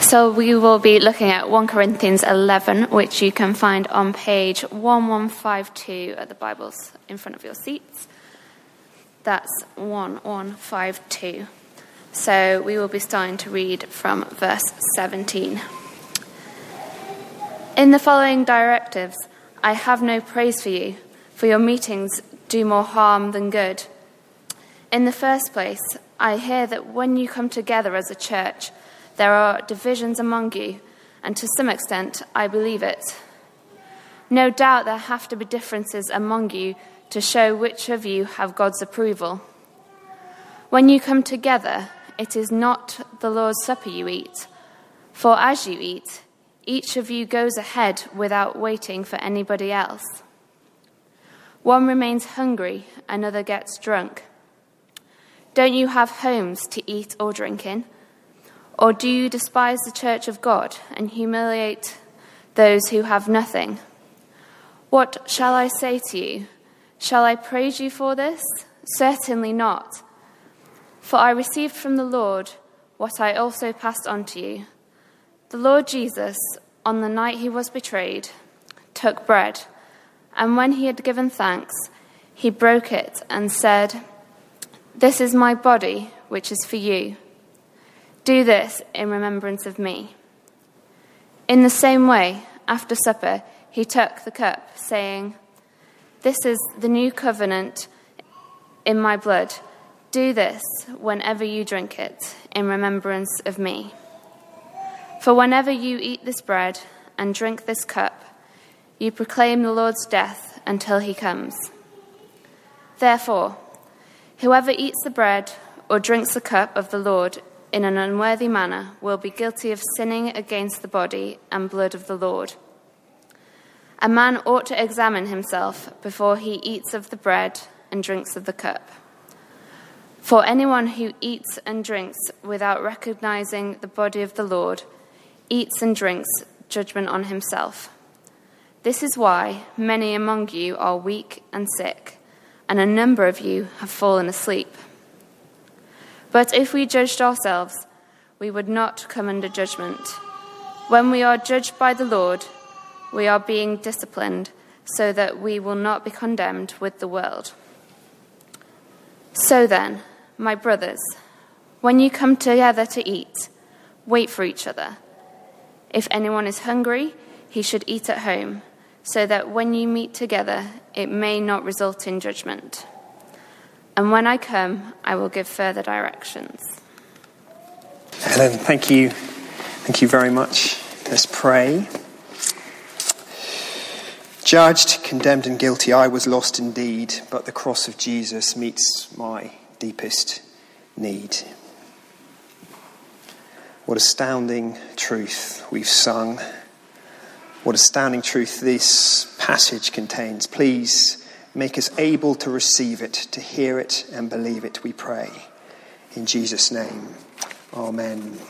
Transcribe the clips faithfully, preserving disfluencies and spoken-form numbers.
So we will be looking at First Corinthians eleven, which you can find on page eleven fifty-two at the Bibles in front of your seats. That's eleven fifty-two. So we will be starting to read from verse seventeen. In the following directives, I have no praise for you, for your meetings do more harm than good. In the first place, I hear that when you come together as a church, there are divisions among you, and to some extent, I believe it. No doubt there have to be differences among you to show which of you have God's approval. When you come together, it is not the Lord's Supper you eat, for as you eat, each of you goes ahead without waiting for anybody else. One remains hungry, another gets drunk. Don't you have homes to eat or drink in? Or do you despise the church of God and humiliate those who have nothing? What shall I say to you? Shall I praise you for this? Certainly not. For I received from the Lord what I also passed on to you. The Lord Jesus, on the night he was betrayed, took bread, and when he had given thanks, he broke it and said, "This is my body, which is for you. Do this in remembrance of me." In the same way, after supper, he took the cup, saying, "This is the new covenant in my blood. Do this whenever you drink it in remembrance of me. For whenever you eat this bread and drink this cup, you proclaim the Lord's death until he comes. Therefore, whoever eats the bread or drinks the cup of the Lord in an unworthy manner will be guilty of sinning against the body and blood of the Lord. A man ought to examine himself before he eats of the bread and drinks of the cup. For anyone who eats and drinks without recognizing the body of the Lord eats and drinks judgment on himself. This is why many among you are weak and sick, and a number of you have fallen asleep. But if we judged ourselves, we would not come under judgment. When we are judged by the Lord, we are being disciplined so that we will not be condemned with the world. So then, my brothers, when you come together to eat, wait for each other. If anyone is hungry, he should eat at home, so that when you meet together, it may not result in judgment. And when I come, I will give further directions." Helen, thank you. Thank you very much. Let's pray. Judged, condemned and guilty, I was lost indeed, but the cross of Jesus meets my deepest need. What astounding truth we've sung. What astounding truth this passage contains. Please make us able to receive it, to hear it and believe it, we pray. In Jesus' name, amen.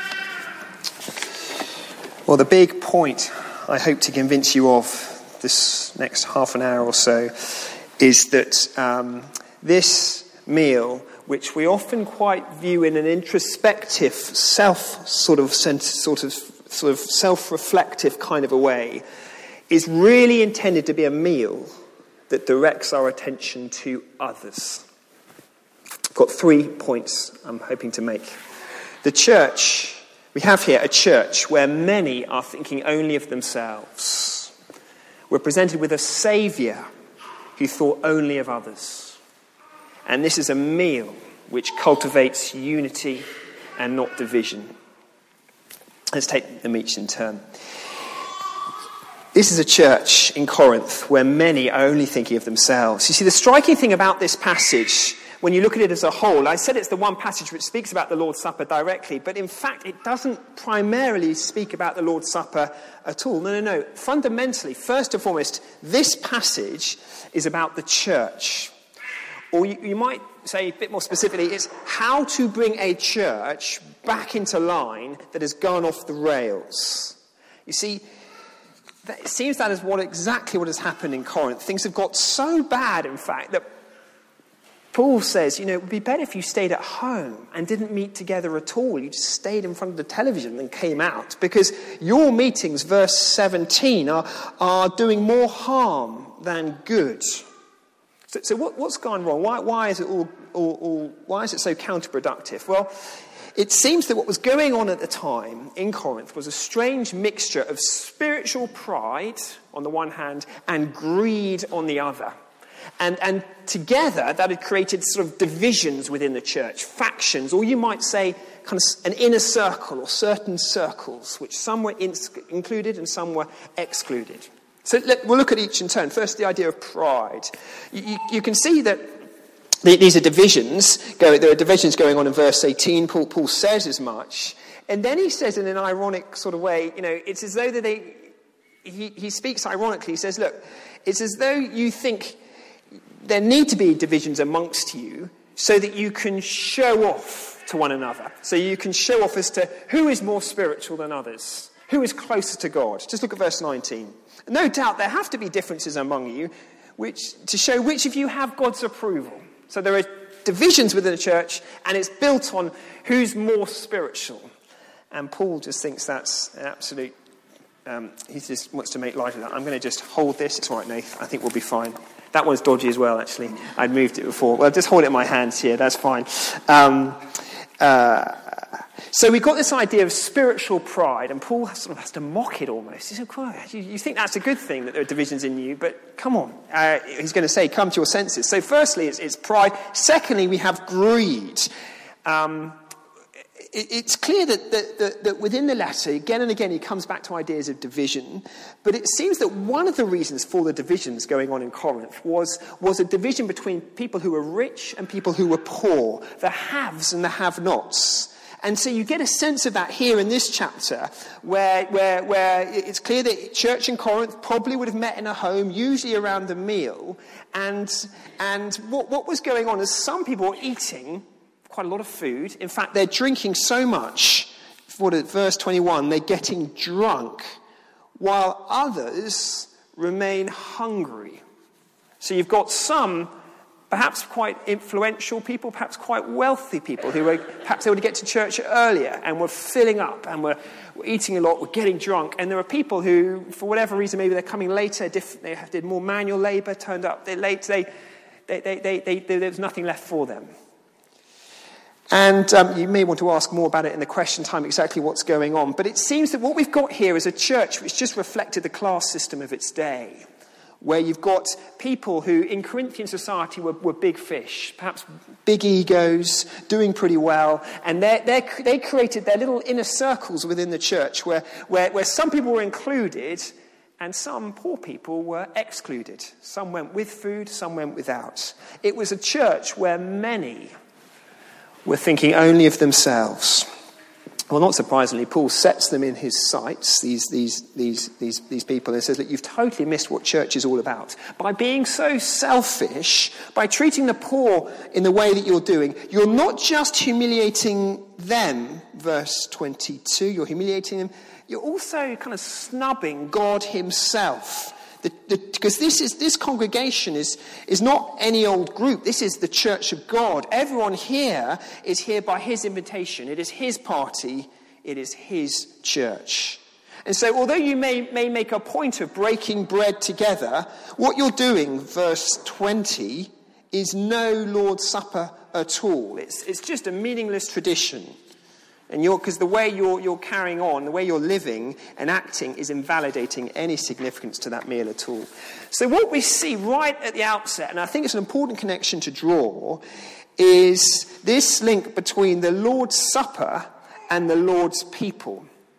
Well, the big point I hope to convince you of this next half an hour or so is that um, this meal, which we often quite view in an introspective, self sort of sort of sort of self-reflective kind of a way, is really intended to be a meal that directs our attention to others. I've got three points I'm hoping to make. The church, we have here a church where many are thinking only of themselves. We're presented with a saviour who thought only of others. And this is a meal which cultivates unity and not division. Let's take them each in turn. This is a church in Corinth where many are only thinking of themselves. You see, the striking thing about this passage, when you look at it as a whole, I said it's the one passage which speaks about the Lord's Supper directly, but in fact it doesn't primarily speak about the Lord's Supper at all. No, no, no. Fundamentally, first and foremost, this passage is about the church. Or you, you might say a bit more specifically, it's how to bring a church back into line that has gone off the rails. You see, it seems that is what exactly what has happened in Corinth. Things have got so bad, in fact, that Paul says, you know, it would be better if you stayed at home and didn't meet together at all. You just stayed in front of the television and came out, because your meetings, verse seventeen, are, are doing more harm than good. So, so what, what's gone wrong? Why, why is it all, all, all, why is it so counterproductive? Well, it seems that what was going on at the time in Corinth was a strange mixture of spiritual pride on the one hand and greed on the other. And, and together, that had created sort of divisions within the church, factions, or you might say kind of an inner circle or certain circles, which some were in- included and some were excluded. So let, we'll look at each in turn. First, the idea of pride. You, you, you can see that the, these are divisions. Go, there are divisions going on in verse eighteen. Paul, Paul says as much. And then he says in an ironic sort of way, you know, it's as though that they, he, he speaks ironically. He says, look, it's as though you think there need to be divisions amongst you so that you can show off to one another. So you can show off as to who is more spiritual than others, who is closer to God. Just look at verse nineteen. No doubt there have to be differences among you which to show which of you have God's approval. So there are divisions within the church, and it's built on who's more spiritual. And Paul just thinks that's an absolute... Um, he just wants to make light of that. I'm going to just hold this. It's all right, Nath. I think we'll be fine. That one's dodgy as well, actually. I'd moved it before. Well, just hold it in my hands here. That's fine. Um, uh, so we've got this idea of spiritual pride, and Paul sort of has to mock it almost. He said, you, you think that's a good thing, that there are divisions in you, but come on. Uh, he's going to say, come to your senses. So firstly, it's, it's pride. Secondly, we have greed. Um, it, it's clear that, that, that, that within the letter, again and again, he comes back to ideas of division. But it seems that one of the reasons for the divisions going on in Corinth was, was a division between people who were rich and people who were poor, the haves and the have-nots. And so you get a sense of that here in this chapter, where, where, where it's clear that church in Corinth probably would have met in a home, usually around a meal. And, and what, what was going on is some people were eating quite a lot of food. In fact, they're drinking so much, for verse twenty-one, they're getting drunk, while others remain hungry. So you've got some perhaps quite influential people, perhaps quite wealthy people who were perhaps able to get to church earlier and were filling up and were, were eating a lot, were getting drunk. And there are people who, for whatever reason, maybe they're coming later, diff- they did more manual labour, turned up, they're late, they, they, they, they, they, they, there's nothing left for them. And um, you may want to ask more about it in the question time, exactly what's going on. But it seems that what we've got here is a church which just reflected the class system of its day, where you've got people who in Corinthian society were, were big fish, perhaps big egos, doing pretty well, and they they created their little inner circles within the church where, where, where some people were included and some poor people were excluded. Some went with food, some went without. It was a church where many were thinking only of themselves. Well, not surprisingly, Paul sets them in his sights, these these these these these people, and says that you've totally missed what church is all about. By being so selfish, by treating the poor in the way that you're doing, you're not just humiliating them, verse twenty-two, you're humiliating them, you're also kind of snubbing God himself. The, the, because this is this congregation is, is not any old group. This is the church of God. Everyone here is here by his invitation. It is his party. It is his church. And so although you may, may make a point of breaking bread together, what you're doing, verse twenty, is no Lord's Supper at all. It's, it's just a meaningless tradition. And you're, because the way you're, you're carrying on, the way you're living and acting is invalidating any significance to that meal at all. So what we see right at the outset, and I think it's an important connection to draw, is this link between the Lord's Supper and the Lord's people.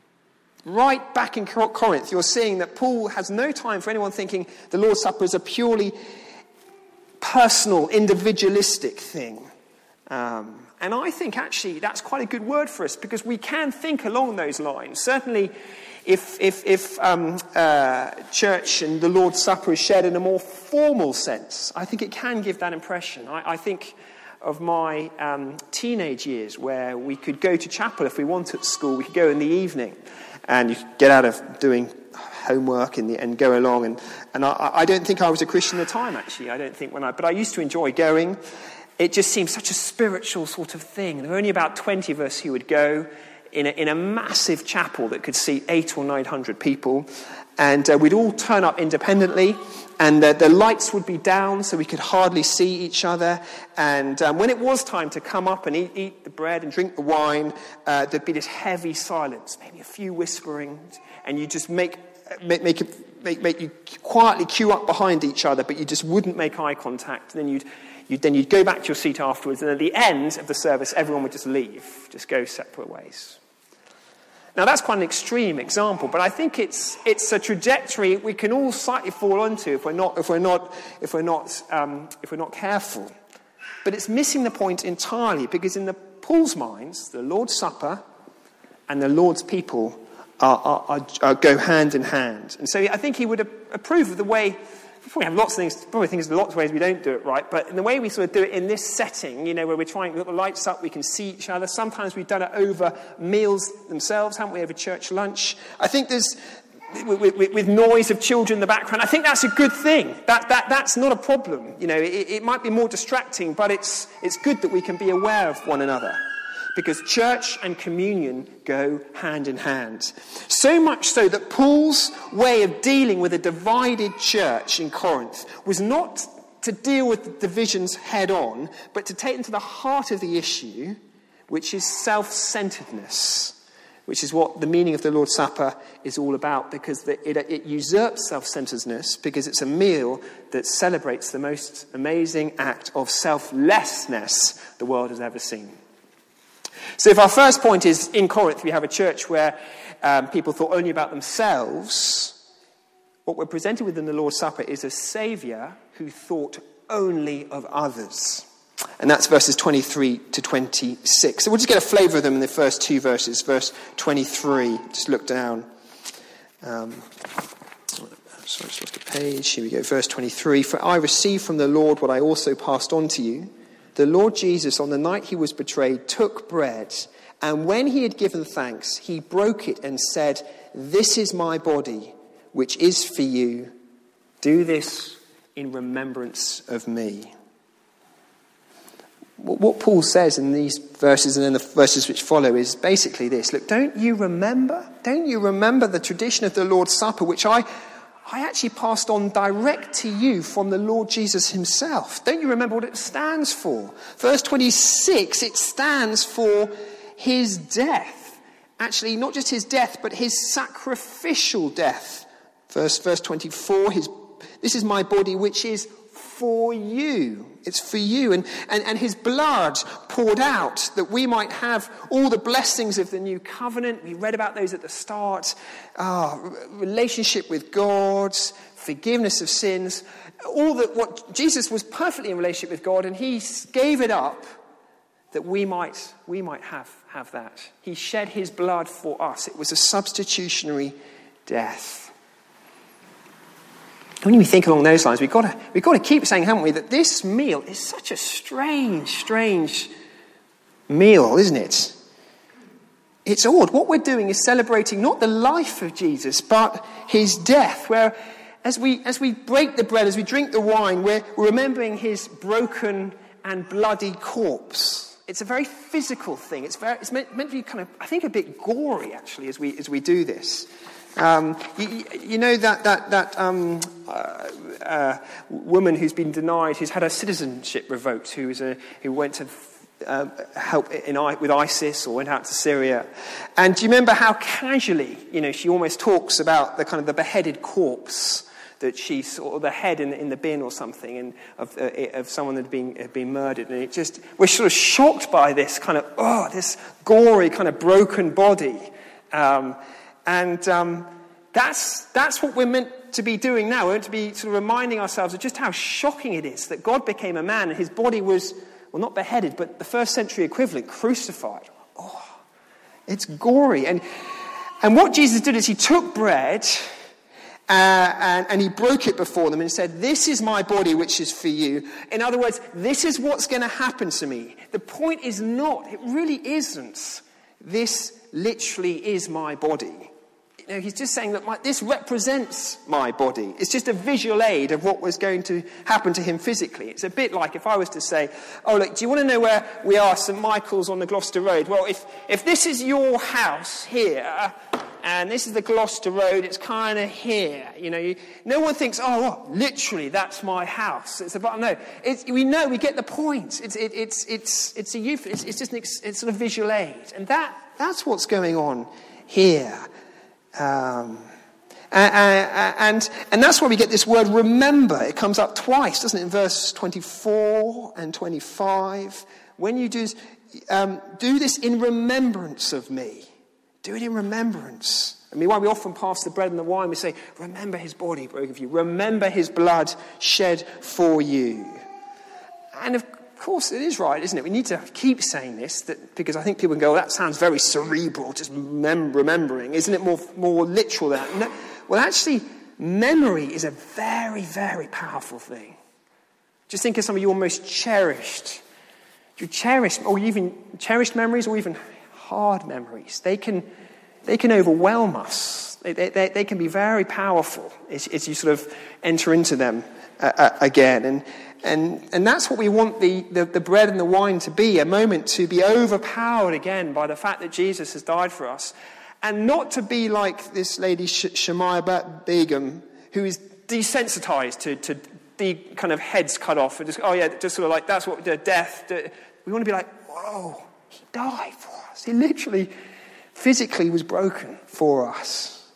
Right back in Corinth, you're seeing that Paul has no time for anyone thinking the Lord's Supper is a purely personal, individualistic thing. Um, and I think actually that's quite a good word for us, because we can think along those lines. Certainly if if, if um, uh, church and the Lord's Supper is shared in a more formal sense, I think it can give that impression. I, I think of my um, teenage years where we could go to chapel if we wanted at school. We could go in the evening and you could get out of doing homework in the, and go along. And, and I, I don't think I was a Christian at the time, actually. I don't think when I, but I used to enjoy going. it just seemed such a spiritual sort of thing. There were only about twenty of us who would go in a, in a massive chapel that could seat eight or nine hundred people. And uh, we'd all turn up independently, and uh, the lights would be down so we could hardly see each other. And um, when it was time to come up and eat, eat the bread and drink the wine, uh, there'd be this heavy silence, maybe a few whisperings, and you just make make make, it, make make you quietly queue up behind each other, but you just wouldn't make eye contact. And then you'd, you'd then you'd go back to your seat afterwards, and at the end of the service, everyone would just leave, just go separate ways. Now, that's quite an extreme example, but I think it's it's a trajectory we can all slightly fall onto if we're not if we're not if we're not um, if we're not careful. But it's missing the point entirely, because in the Paul's minds, the Lord's Supper and the Lord's people are, are, are, are go hand in hand, and so I think he would approve of the way. We have lots of things, probably things, lots of ways we don't do it right, but in the way we sort of do it in this setting, you know, where we're trying to put the lights up, we can see each other. Sometimes we've done it over meals themselves, haven't we, over church lunch. I think there's, with, with, with noise of children in the background, I think that's a good thing. That, that, that's not a problem. You know, it, it might be more distracting, but it's, it's good that we can be aware of one another, because church and communion go hand in hand. So much so that Paul's way of dealing with a divided church in Corinth was not to deal with the divisions head on, but to take them to the heart of the issue, which is self-centeredness, which is what the meaning of the Lord's Supper is all about, because it, it usurps self-centeredness, because it's a meal that celebrates the most amazing act of selflessness the world has ever seen. So if our first point is, in Corinth we have a church where um, people thought only about themselves, what we're presented with in the Lord's Supper is a Saviour who thought only of others. And that's verses twenty-three to twenty-six. So we'll just get a flavour of them in the first two verses. Verse twenty-three, just look down. Um, sorry, I just lost a page. Here we go, verse twenty-three. For I received from the Lord what I also passed on to you. The Lord Jesus, on the night he was betrayed, took bread, and when he had given thanks, he broke it and said, "This is my body, which is for you. Do this in remembrance of me." What Paul says in these verses and in the verses which follow is basically this. Look, don't you remember? Don't you remember the tradition of the Lord's Supper, which I... I actually passed on direct to you from the Lord Jesus himself. Don't you remember what it stands for? Verse twenty-six, it stands for his death. Actually, not just his death, but his sacrificial death. Verse, verse twenty-four, his, this is my body which is for you. It's for you. And, and, and his blood poured out that we might have all the blessings of the new covenant. We read about those at the start. Ah, relationship with God, forgiveness of sins. All that what Jesus was perfectly in relationship with God, and he gave it up that we might we might have, have that. He shed his blood for us. It was a substitutionary death. When we think along those lines, we've got to we've got to keep saying, haven't we, that this meal is such a strange, strange meal, isn't it? It's odd. What we're doing is celebrating not the life of Jesus, but his death. Where, as we as we break the bread, as we drink the wine, we're, we're remembering his broken and bloody corpse. It's a very physical thing. It's very it's meant, meant to be kind of, I think, a bit gory actually as we as we do this. Um, you, you know that that that um, uh, uh, woman who's been denied, who's had her citizenship revoked, who is a who went to uh, help in with ISIS or went out to Syria, and do you remember how casually, you know, she almost talks about the kind of the beheaded corpse that she saw, or the head in, in the bin or something, and of uh, of someone that had been had been murdered, and it just we're sort of shocked by this kind of oh this gory kind of broken body. Um, And um, that's that's what we're meant to be doing now. We're meant to be sort of reminding ourselves of just how shocking it is that God became a man and his body was, well, not beheaded, but the first century equivalent, crucified. Oh, it's gory. And and what Jesus did is he took bread uh, and, and he broke it before them and said, "This is my body which is for you." In other words, this is what's going to happen to me. The point is not, it really isn't, this literally is my body. You know, he's just saying that my, this represents my body. It's just a visual aid of what was going to happen to him physically. It's a bit like if I was to say, oh, look, do you want to know where we are, St Michael's on the Gloucester Road? Well, if, if this is your house here, and this is the Gloucester Road, it's kind of here. You know, you, no one thinks, oh, what, literally, that's my house. It's about, no, it's, we know, we get the point. It's, it, it's, it's, it's a youth, it's, it's just an ex, it's sort of visual aid. And that, that's what's going on here. Um, and, and, and that's why we get this word remember. It comes up twice, doesn't it, in verse twenty-four and twenty-five. When you do, um, do this in remembrance of me. Do it in remembrance. I mean, why we often pass the bread and the wine, we say, remember his body broken for you. Remember his blood shed for you. And of course, it is right, isn't it? We need to keep saying this, that, because I think people can go, well, that sounds very cerebral, just mem- remembering. Isn't it more, more literal than that? No. Well, actually, memory is a very, very powerful thing. Just think of some of your most cherished, your cherished, or even cherished memories, or even hard memories. They can, they can overwhelm us. They, they, they can be very powerful as, as you sort of enter into them uh, uh, again. And And and that's what we want the, the, the bread and the wine to be, a moment to be overpowered again by the fact that Jesus has died for us. And not to be like this lady Sh- Shemaiah Begum, who is desensitized to, to the kind of heads cut off. And just, oh yeah, just sort of like, that's what the death. We want to be like, whoa, he died for us. He literally, physically was broken for us.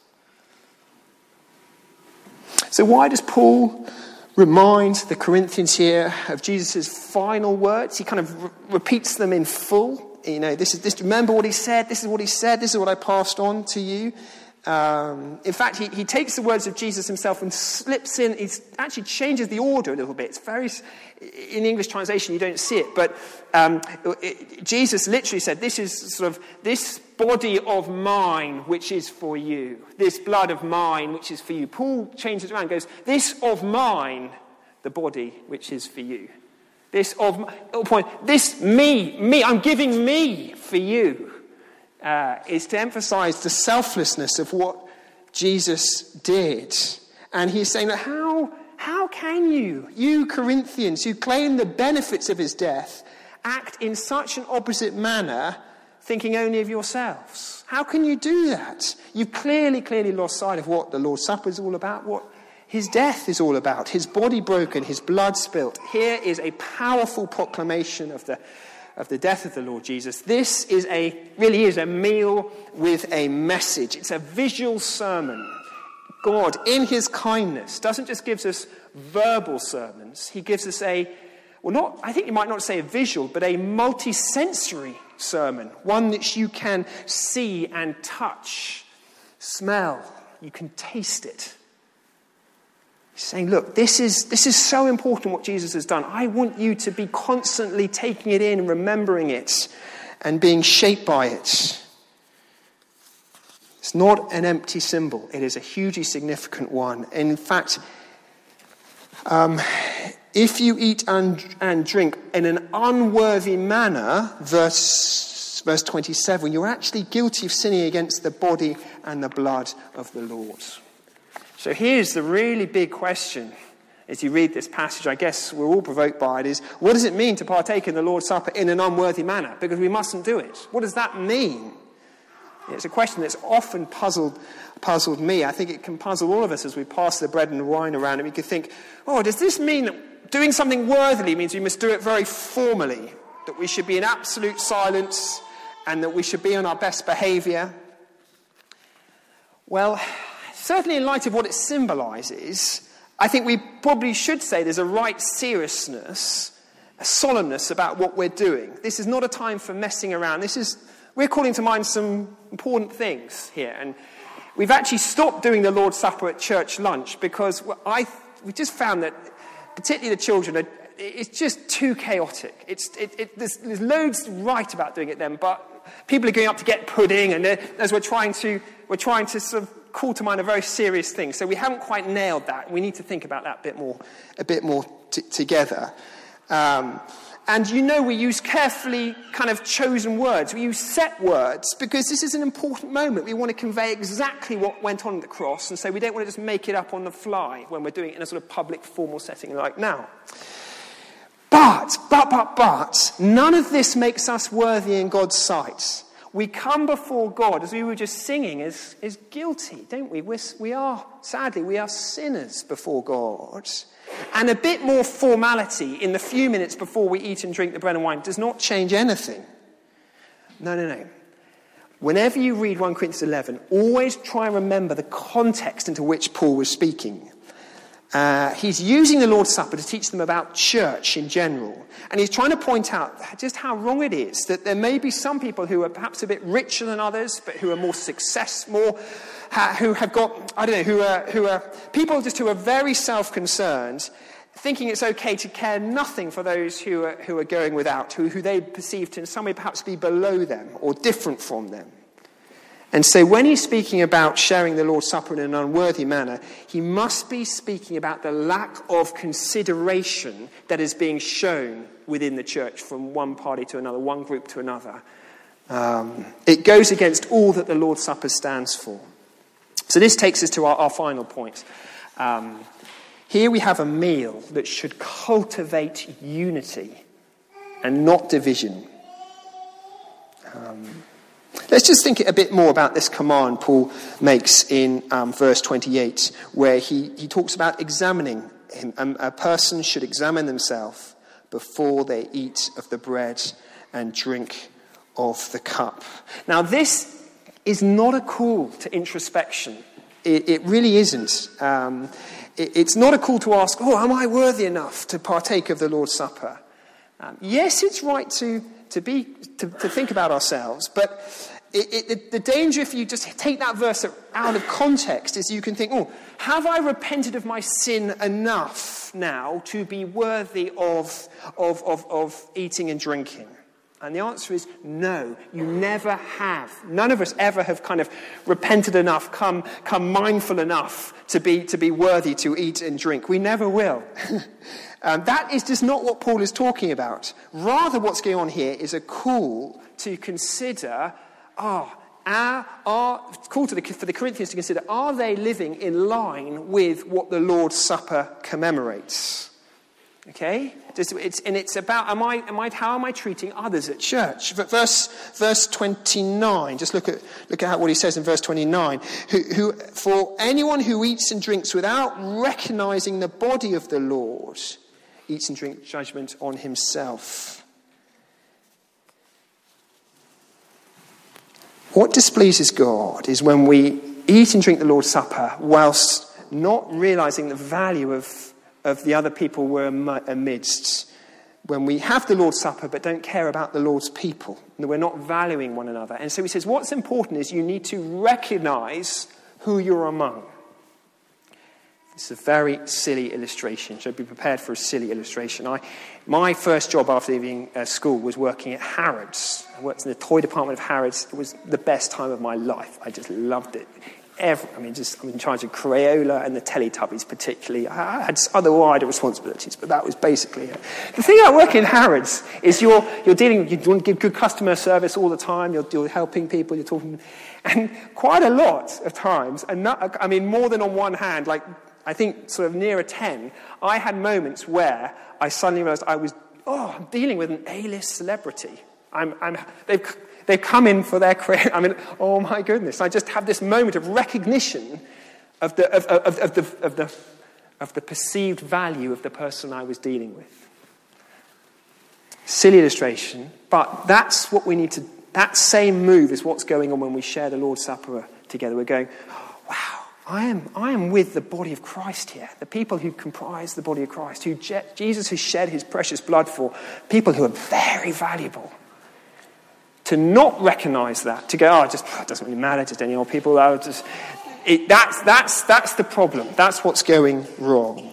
So why does Paul remind the Corinthians here of Jesus' final words? He kind of re- repeats them in full. You know, this is this. Remember what he said. This is what he said. This is what I passed on to you. Um, in fact, he, he takes the words of Jesus himself and slips in. He actually changes the order a little bit. It's very, in English translation, you don't see it, but um, it, Jesus literally said, "This is sort of this body of mine, which is for you. This blood of mine, which is for you." Paul changes it around and goes, "This of mine, the body, which is for you. This of point. This me, me. I'm giving me for you." Uh, is to emphasize the selflessness of what Jesus did. And he's saying that how, how can you, you Corinthians who claim the benefits of his death, act in such an opposite manner, thinking only of yourselves? How can you do that? You've clearly, clearly lost sight of what the Lord's Supper is all about, what his death is all about, his body broken, his blood spilt. Here is a powerful proclamation of the of the death of the Lord Jesus. This is a really is a meal with a message. It's a visual sermon. God, in his kindness, doesn't just give us verbal sermons. He gives us a, well, not, I think you might not say a visual, but a multi-sensory sermon. One that you can see and touch, smell. You can taste it. He's saying, look, this is this is so important what Jesus has done. I want you to be constantly taking it in, remembering it, and being shaped by it. It's not an empty symbol. It is a hugely significant one. In fact, um, if you eat and, and drink in an unworthy manner, verse, verse twenty-seven, you're actually guilty of sinning against the body and the blood of the Lord. So here's the really big question as you read this passage. I guess we're all provoked by it, is what does it mean to partake in the Lord's Supper in an unworthy manner? Because we mustn't do it. What does that mean? It's a question that's often puzzled puzzled me. I think it can puzzle all of us as we pass the bread and the wine around, and we could think, oh, does this mean that doing something worthily means we must do it very formally, that we should be in absolute silence and that we should be on our best behaviour? Well, certainly in light of what it symbolises, I think we probably should say there's a right seriousness, a solemnness about what we're doing. This is not a time for messing around. This is, we're calling to mind some important things here. And we've actually stopped doing the Lord's Supper at church lunch because I we just found that, particularly the children, are, it's just too chaotic. It's it, it, there's, there's loads right about doing it then, but people are going up to get pudding, and as we're trying to we're trying to sort of call to mind a very serious thing. So we haven't quite nailed that. We need to think about that a bit more, a bit more t- together. Um, And you know we use carefully kind of chosen words. We use set words because this is an important moment. We want to convey exactly what went on at the cross, and so we don't want to just make it up on the fly when we're doing it in a sort of public, formal setting like now. But, but, but, but, none of this makes us worthy in God's sight. We come before God, as we were just singing, as, as guilty, don't we? We're, we are, sadly, we are sinners before God. And a bit more formality in the few minutes before we eat and drink the bread and wine does not change anything. No, no, no. Whenever you read First Corinthians eleven, always try and remember the context into which Paul was speaking. Uh, he's using the Lord's Supper to teach them about church in general. And he's trying to point out just how wrong it is that there may be some people who are perhaps a bit richer than others, but who are more successful, more, ha, who have got, I don't know, who are, who are people just who are very self-concerned, thinking it's okay to care nothing for those who are, who are going without, who, who they perceive to in some way perhaps be below them or different from them. And so when he's speaking about sharing the Lord's Supper in an unworthy manner, he must be speaking about the lack of consideration that is being shown within the church from one party to another, one group to another. Um, it goes against all that the Lord's Supper stands for. So this takes us to our, our final point. Um, here we have a meal that should cultivate unity and not division. Um Let's just think a bit more about this command Paul makes in um, verse twenty-eight, where he, he talks about examining him. Um, a person should examine themselves before they eat of the bread and drink of the cup. Now, this is not a call to introspection. It, it really isn't. Um, it, it's not a call to ask, oh, am I worthy enough to partake of the Lord's Supper? Um, yes, it's right to... To be to, to think about ourselves, but it, it, the danger if you just take that verse out of context is you can think, oh, have I repented of my sin enough now to be worthy of, of, of, of eating and drinking? And the answer is no, you never have. None of us ever have kind of repented enough, come, come mindful enough to be, to be worthy to eat and drink. We never will. Um, that is just not what Paul is talking about. Rather, what's going on here is a call to consider, ah, our, our call to the, for the Corinthians to consider, are they living in line with what the Lord's Supper commemorates? Okay, just, it's, and it's about, am I, am I, how am I treating others at church? Verse, verse twenty-nine. Just look at look at what he says in verse twenty-nine. Who, who, for anyone who eats and drinks without recognizing the body of the Lord, eats and drinks judgment on himself. What displeases God is when we eat and drink the Lord's Supper whilst not realizing the value of, of the other people we're amidst. When we have the Lord's Supper but don't care about the Lord's people, and we're not valuing one another. And so he says what's important is you need to recognize who you're among. It's a very silly illustration. So be prepared for a silly illustration. I, my first job after leaving uh, school was working at Harrods. I worked in the toy department of Harrods. It was the best time of my life. I just loved it. Every, I mean, just I'm in charge of Crayola and the Teletubbies particularly. I had other wider responsibilities, but that was basically it. The thing about working in Harrods is you're you're dealing, you want to give good customer service all the time. You're, you're helping people. You're talking, and quite a lot of times, and not, I mean, more than on one hand, like. I think sort of nearer ten, I had moments where I suddenly realized I was, oh, I'm dealing with an A-list celebrity. I'm, I'm, they've, they've come in for their career. I mean, oh my goodness. I just have this moment of recognition of the, of, of, of, the, of, the, of the perceived value of the person I was dealing with. Silly illustration, but that's what we need to, that same move is what's going on when we share the Lord's Supper together. We're going, wow. I am, I am with the body of Christ here, the people who comprise the body of Christ, who Je- Jesus has shed his precious blood for, people who are very valuable. To not recognize that, to go, oh, it just it doesn't really matter, just any old people. Oh, just, it, that's, that's, that's the problem. That's what's going wrong.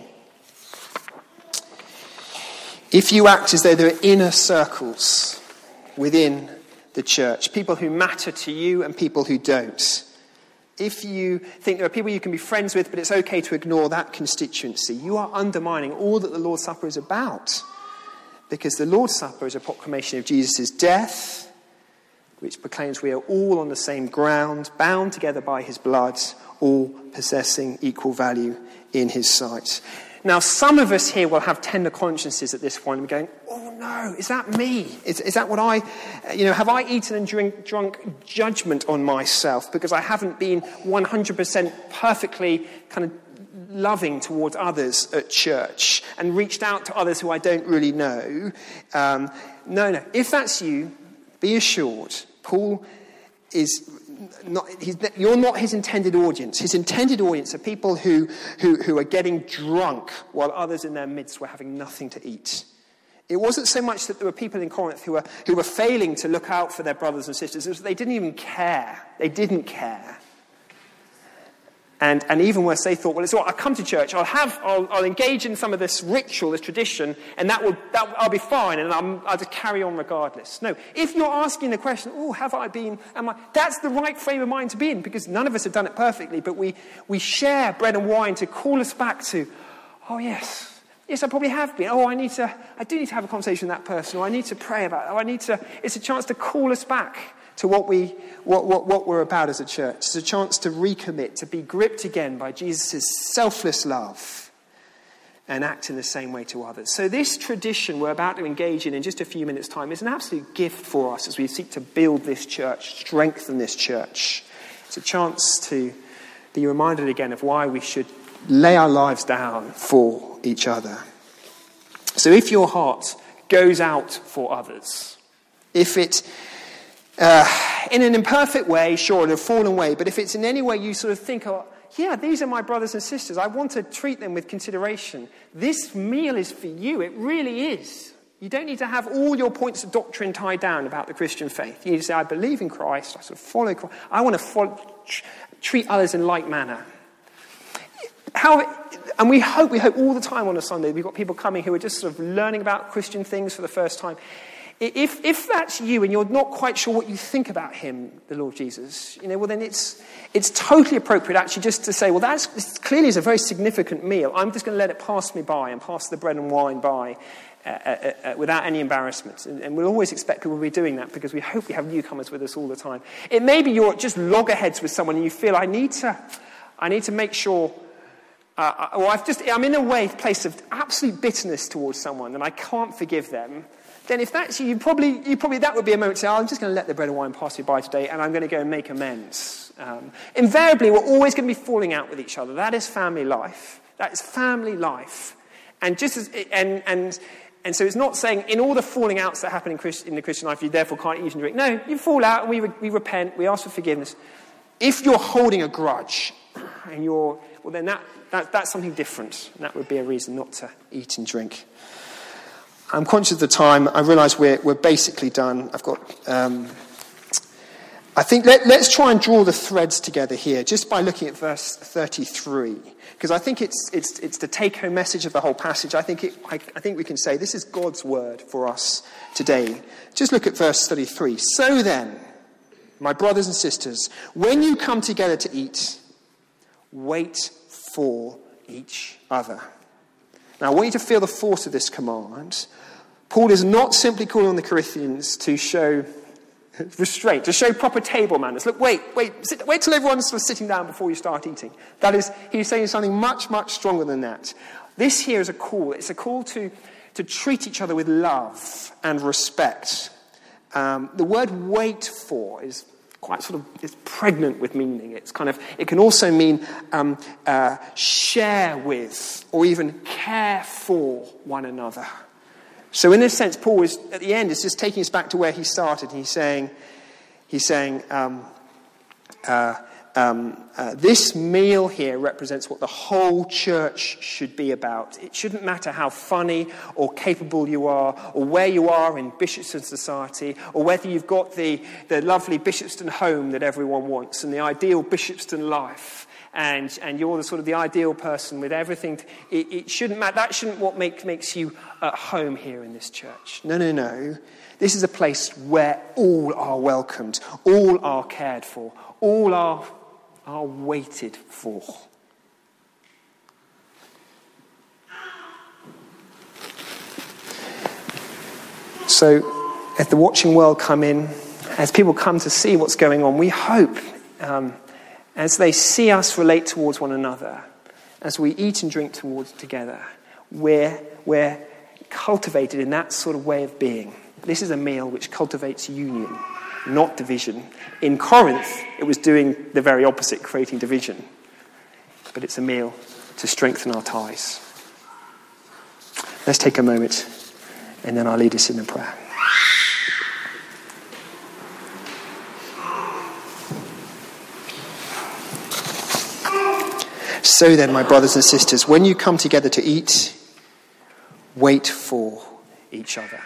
If you act as though there are inner circles within the church, people who matter to you and people who don't, if you think there are people you can be friends with, but it's okay to ignore that constituency, you are undermining all that the Lord's Supper is about. Because the Lord's Supper is a proclamation of Jesus' death, which proclaims we are all on the same ground, bound together by his blood, all possessing equal value in his sight. Now, some of us here will have tender consciences at this point and be going, oh no, is that me? Is, is that what I, you know, have I eaten and drink, drunk judgment on myself because I haven't been one hundred percent perfectly kind of loving towards others at church and reached out to others who I don't really know? Um, no, no. If that's you, be assured, Paul is not, he's, you're not his intended audience. His intended audience are people who, who, who are getting drunk while others in their midst were having nothing to eat. It wasn't so much that there were people in Corinth who were, who were failing to look out for their brothers and sisters. It was they didn't even care. They didn't care. And, and even worse, they thought, well, it's all right, I'll come to church, I'll have, I'll, I'll engage in some of this ritual, this tradition, and that will, that, I'll be fine, and I'm, I'll just carry on regardless. No, if you're asking the question, oh, have I been, am I, that's the right frame of mind to be in, because none of us have done it perfectly, but we, we share bread and wine to call us back to, oh, yes, yes, I probably have been. Oh, I need to, I do need to have a conversation with that person, or I need to pray about it, or I need to, it's a chance to call us back to what, we, what, what, what we're about as a church. It's a chance to recommit, to be gripped again by Jesus' selfless love and act in the same way to others. So this tradition we're about to engage in in just a few minutes' time is an absolute gift for us as we seek to build this church, strengthen this church. It's a chance to be reminded again of why we should lay our lives down for each other. So if your heart goes out for others, if it Uh, in an imperfect way, sure, in a fallen way, but if it's in any way you sort of think, oh, yeah, these are my brothers and sisters, I want to treat them with consideration. This meal is for you. It really is. You don't need to have all your points of doctrine tied down about the Christian faith. You need to say, I believe in Christ, I sort of follow Christ, I want to follow, tr- treat others in like manner. How, and we hope, we hope all the time on a Sunday, we've got people coming who are just sort of learning about Christian things for the first time. If if that's you and you're not quite sure what you think about him, the Lord Jesus, you know, well then it's it's totally appropriate actually just to say, well, that's clearly is a very significant meal. I'm just going to let it pass me by and pass the bread and wine by uh, uh, uh, without any embarrassment. And, and we'll always expect people to be doing that because we hope we have newcomers with us all the time. It may be you're just loggerheads with someone and you feel I need to, I need to make sure. Uh, or I've just I'm in a way place of absolute bitterness towards someone and I can't forgive them. Then if that's you, you probably, you probably that would be a moment to say, oh, I'm just going to let the bread and wine pass you by today and I'm going to go and make amends. Um, invariably, we're always going to be falling out with each other. That is family life. That is family life. And just as, and, and, and so it's not saying in all the falling outs that happen in, Christ, in the Christian life, you therefore can't eat and drink. No, you fall out and we, re, we repent, we ask for forgiveness. If you're holding a grudge and you're, well then that, that that's something different. And that would be a reason not to eat and drink. I'm conscious of the time. I realise we're we're basically done. I've got. Um, I think let, let's try and draw the threads together here, just by looking at verse thirty-three, because I think it's it's it's the take-home message of the whole passage. I think it. I, I think we can say this is God's word for us today. Just look at verse thirty-three. So then, my brothers and sisters, when you come together to eat, wait for each other. Now, I want you to feel the force of this command. Paul is not simply calling on the Corinthians to show restraint, to show proper table manners. Look, wait, wait, sit, wait till everyone's sort of sitting down before you start eating. That is, he's saying something much, much stronger than that. This here is a call. It's a call to, to treat each other with love and respect. Um, the word wait for is quite sort of is pregnant with meaning. It's kind of it can also mean um, uh, share with or even care for one another. So in this sense, Paul is at the end is just taking us back to where he started. He's saying, he's saying, um, uh, um, uh, this meal here represents what the whole church should be about. It shouldn't matter how funny or capable you are, or where you are in Bishopston society, or whether you've got the, the lovely Bishopston home that everyone wants and the ideal Bishopston life, and and you're the sort of the ideal person with everything. It, it shouldn't matter. That shouldn't what make, makes you at home here in this church. No, no, no. This is a place where all are welcomed, all are cared for, all are are waited for. So as the watching world come in, as people come to see what's going on, we hope um, as they see us relate towards one another, as we eat and drink towards together, we're, we're cultivated in that sort of way of being. This is a meal which cultivates union, not division. In Corinth, it was doing the very opposite, creating division. But it's a meal to strengthen our ties. Let's take a moment, and then I'll lead us in a prayer. So then, my brothers and sisters, when you come together to eat, wait for each other.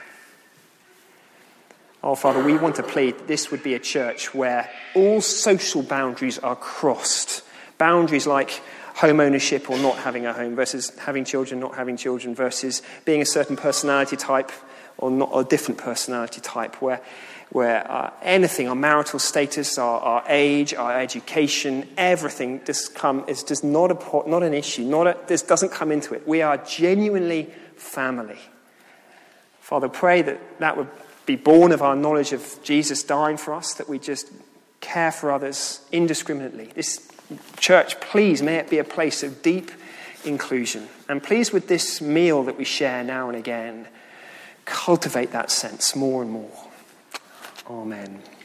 Oh, Father, we want to plead that this would be a church where all social boundaries are crossed. Boundaries like home ownership or not having a home versus having children, not having children, versus being a certain personality type or not a different personality type, where where uh, anything, our marital status, our, our age, our education, everything just come is just not a not an issue. Not a, this doesn't come into it. We are genuinely family. Father, pray that that would be born of our knowledge of Jesus dying for us, that we just care for others indiscriminately. This church, please, may it be a place of deep inclusion. And please, with this meal that we share now and again, cultivate that sense more and more. Amen.